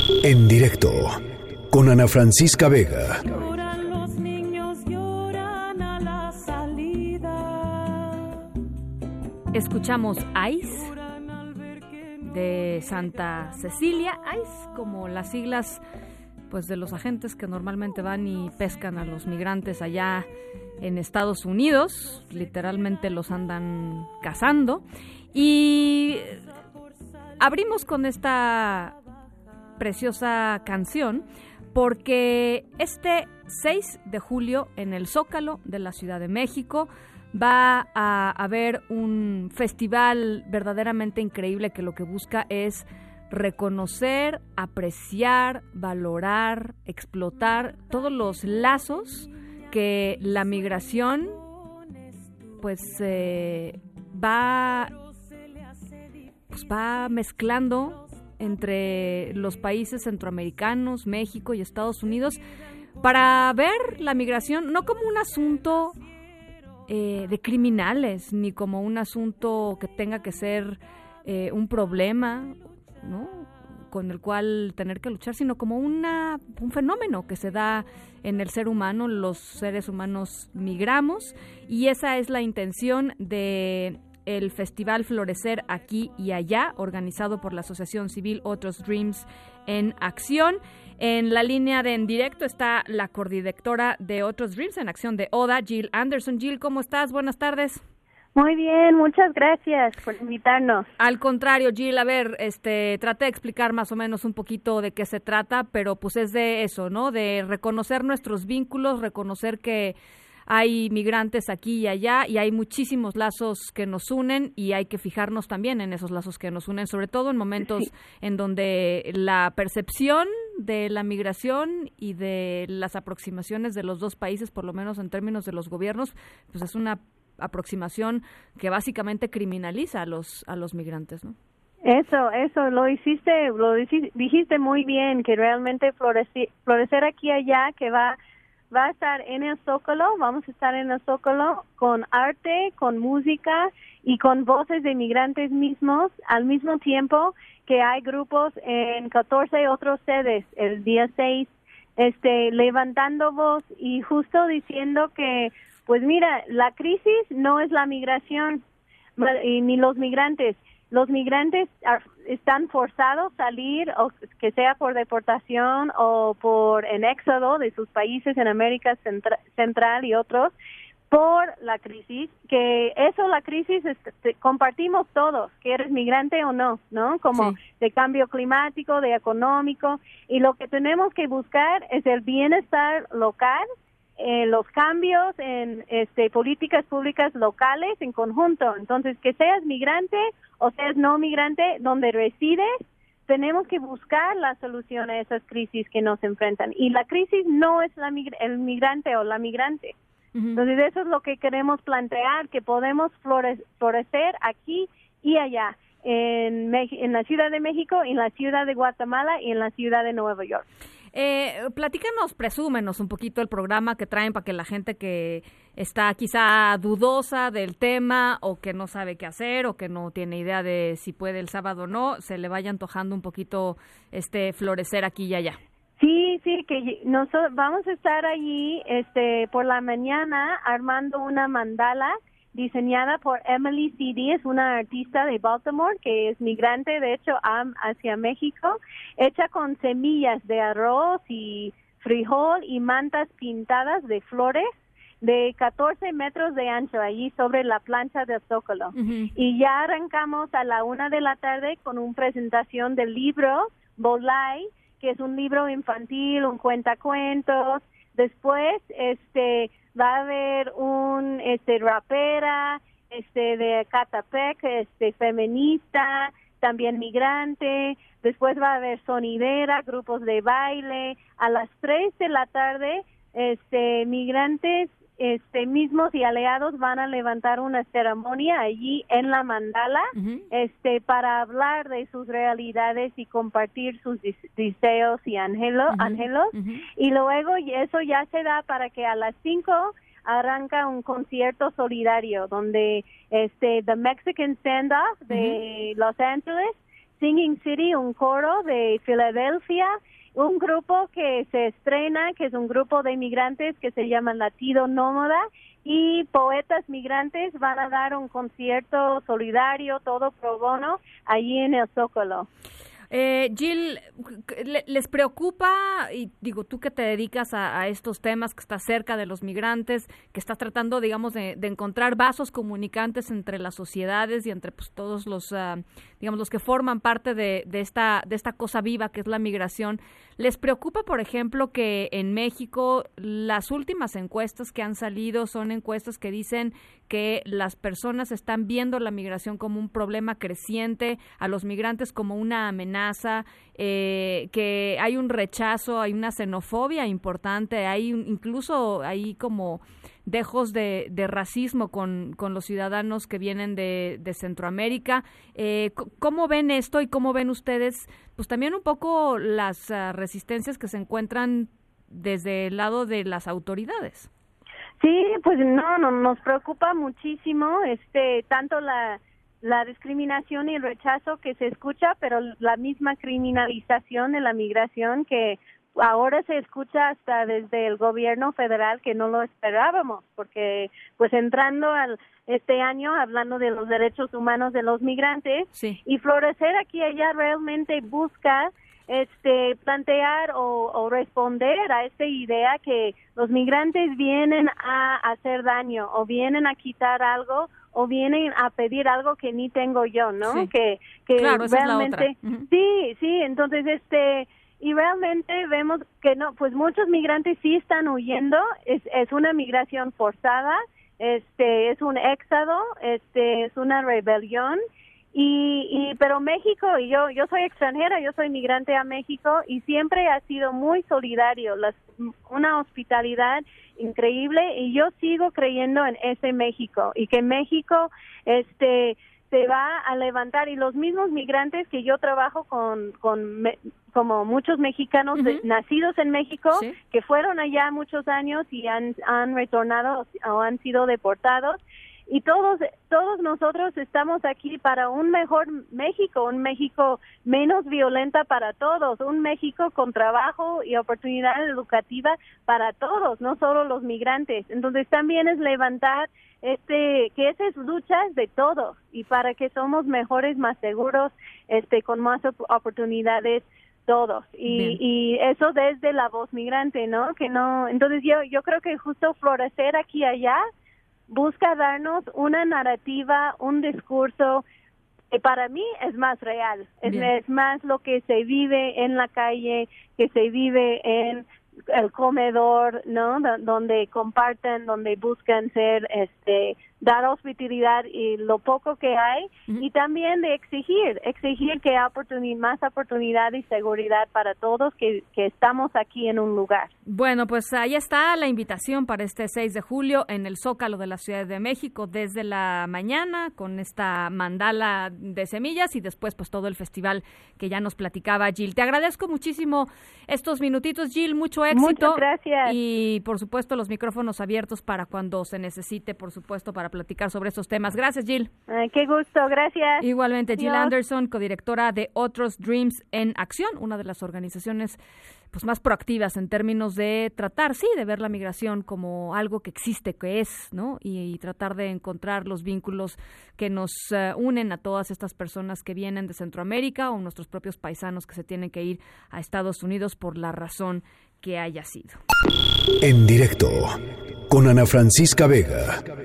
En directo con Ana Francisca Vega. Lloran los niños, lloran a la salida. Escuchamos Ice de Santa Cecilia. Ice, como las siglas pues de los agentes que normalmente van y pescan a los migrantes allá en Estados Unidos. Literalmente los andan cazando. Y abrimos con esta preciosa canción porque este 6 de julio en el Zócalo de la Ciudad de México va a haber un festival verdaderamente increíble que lo que busca es reconocer, apreciar, valorar, explotar todos los lazos que la migración pues va mezclando entre los países centroamericanos, México y Estados Unidos, para ver la migración no como un asunto de criminales, ni como un asunto que tenga que ser un problema, ¿no?, con el cual tener que luchar, sino como un fenómeno que se da en el ser humano. Los seres humanos migramos y esa es la intención de el Festival Florecer Aquí y Allá, organizado por la Asociación Civil Otros Dreams en Acción. En la línea de En Directo está la coordirectora de Otros Dreams en Acción de ODA, Jill Anderson. Jill, ¿cómo estás? Buenas tardes. Muy bien, muchas gracias por invitarnos. Al contrario, Jill, a ver, traté de explicar más o menos un poquito de qué se trata, pero pues es de eso, ¿no? De reconocer nuestros vínculos, reconocer que hay migrantes aquí y allá y hay muchísimos lazos que nos unen y hay que fijarnos también en esos lazos que nos unen, sobre todo en momentos en donde la percepción de la migración y de las aproximaciones de los dos países, por lo menos en términos de los gobiernos, pues es una aproximación que básicamente criminaliza a los migrantes, ¿no? Eso, dijiste muy bien, que realmente florecer aquí y allá, que va a estar en el Zócalo, vamos a estar en el Zócalo con arte, con música y con voces de migrantes mismos, al mismo tiempo que hay grupos en 14 otros sedes el día 6, levantando voz y justo diciendo que, pues mira, la crisis no es la migración ni los migrantes. Los migrantes están forzados a salir, o que sea por deportación o en éxodo de sus países en América Central y otros, por la crisis, que la crisis compartimos todos, que eres migrante o no, ¿no? Como sí, de cambio climático, de económico, y lo que tenemos que buscar es el bienestar local, los cambios en políticas públicas locales en conjunto. Entonces, que seas migrante o seas no migrante, donde resides, tenemos que buscar la solución a esas crisis que nos enfrentan. Y la crisis no es el migrante o la migrante. Uh-huh. Entonces, eso es lo que queremos plantear, que podemos florecer aquí y allá, en la Ciudad de México, en la Ciudad de Guatemala y en la Ciudad de Nueva York. Platícanos, presúmenos un poquito el programa que traen para que la gente que está quizá dudosa del tema o que no sabe qué hacer o que no tiene idea de si puede el sábado o no, se le vaya antojando un poquito florecer aquí y allá. Sí, que nosotros vamos a estar allí por la mañana armando una mandala diseñada por Emily C.D., es una artista de Baltimore que es migrante, de hecho, hacia México, hecha con semillas de arroz y frijol y mantas pintadas de flores de 14 metros de ancho allí sobre la plancha del Zócalo. Uh-huh. Y ya arrancamos a la 1 de la tarde con una presentación del libro Bolay, que es un libro infantil, un cuentacuentos. Después, va a haber un rapera de Catepec, feminista, también migrante. Después va a haber sonidera, grupos de baile. A las 3 de la tarde, migrantes mismos y aliados van a levantar una ceremonia allí en la mandala, uh-huh, para hablar de sus realidades y compartir sus deseos y anhelos, uh-huh. Y luego eso ya se da para que a las 5 arranca un concierto solidario donde The Mexican Standoff de, uh-huh, Los Ángeles Singing City, un coro de Filadelfia, un grupo que se estrena, que es un grupo de inmigrantes que se llama Latido Nómada, y poetas migrantes van a dar un concierto solidario, todo pro bono, allí en el Zócalo. Jill, ¿les preocupa, y digo, tú que te dedicas a estos temas, que estás cerca de los migrantes, que estás tratando, digamos, de encontrar vasos comunicantes entre las sociedades y entre pues todos los, digamos, los que forman parte de esta cosa viva que es la migración? ¿Les preocupa, por ejemplo, que en México las últimas encuestas que han salido son encuestas que dicen que las personas están viendo la migración como un problema creciente, a los migrantes como una amenaza, que hay un rechazo, hay una xenofobia importante, hay incluso hay como dejos de racismo con los ciudadanos que vienen de Centroamérica? ¿Cómo ven esto y cómo ven ustedes, pues también un poco las resistencias que se encuentran desde el lado de las autoridades? Sí, pues no, nos preocupa muchísimo, tanto la discriminación y el rechazo que se escucha, pero la misma criminalización de la migración que ahora se escucha hasta desde el gobierno federal, que no lo esperábamos, porque pues entrando este año hablando de los derechos humanos de los migrantes, sí. Y Florecer aquí y allá realmente busca plantear o responder a esta idea que los migrantes vienen a hacer daño o vienen a quitar algo o vienen a pedir algo que ni tengo yo, ¿no? Sí. Que claro, realmente esa es la otra. Sí, entonces y realmente vemos que no, pues muchos migrantes sí están huyendo, es una migración forzada, es un éxodo, es una rebelión. Pero México, y yo soy extranjera, yo soy migrante a México y siempre ha sido muy solidario, una hospitalidad increíble, y yo sigo creyendo en ese México y que México se va a levantar, y los mismos migrantes que yo trabajo como muchos mexicanos nacidos en México, sí, que fueron allá muchos años y han retornado o han sido deportados. Y todos nosotros estamos aquí para un mejor México, un México menos violenta para todos, un México con trabajo y oportunidad educativa para todos, no solo los migrantes. Entonces también es levantar que esas luchas de todos, y para que somos mejores, más seguros, con más oportunidades todos, y eso desde la voz migrante, ¿no? Que no, entonces yo creo que justo Florecer aquí y allá busca darnos una narrativa, un discurso que para mí es más real, es más lo que se vive en la calle, que se vive en el comedor, ¿no? Donde comparten, donde buscan dar hospitalidad y lo poco que hay, y también de exigir que haya más oportunidad y seguridad para todos que estamos aquí en un lugar. Bueno, pues ahí está la invitación para este 6 de julio en el Zócalo de la Ciudad de México desde la mañana con esta mandala de semillas y después pues todo el festival que ya nos platicaba Jill. Te agradezco muchísimo estos minutitos, Jill, mucho éxito. Muchas gracias. Y por supuesto los micrófonos abiertos para cuando se necesite, por supuesto, para platicar sobre estos temas. Gracias, Jill. Qué gusto, gracias. Igualmente, Adiós. Jill Anderson, codirectora de Otros Dreams en Acción, una de las organizaciones pues más proactivas en términos de tratar, sí, de ver la migración como algo que existe, que es, ¿no? Y tratar de encontrar los vínculos que nos unen a todas estas personas que vienen de Centroamérica o nuestros propios paisanos que se tienen que ir a Estados Unidos por la razón que haya sido. En directo con Ana Francisca Vega.